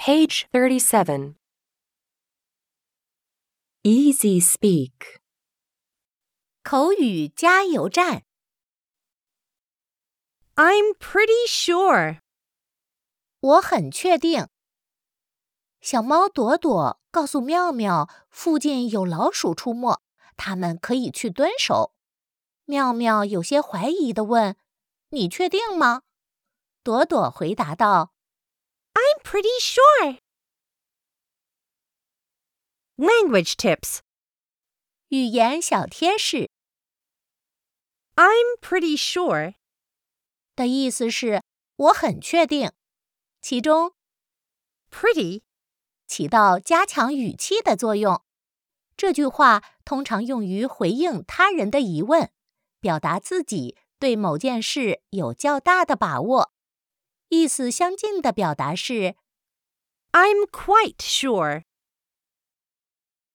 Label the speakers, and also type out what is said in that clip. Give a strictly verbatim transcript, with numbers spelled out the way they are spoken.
Speaker 1: Page thirty-seven. Easy speak.
Speaker 2: 口语加油站。
Speaker 3: I'm pretty sure.
Speaker 2: 我很确定。小猫朵朵告诉妙妙，附近有老鼠出没，他们可以去蹲守。妙妙有些怀疑地问：“你确定吗？”朵朵回答道
Speaker 3: I'm pretty sure. Language tips.
Speaker 2: 语言小贴士
Speaker 3: I'm pretty sure.
Speaker 2: 的意思是我很确定，其中
Speaker 3: pretty
Speaker 2: 起到加强语气的作用。这句话通常用于回应他人的疑问，表达自己对某件事有较大的把握。意思相近的表达是
Speaker 3: I'm quite sure.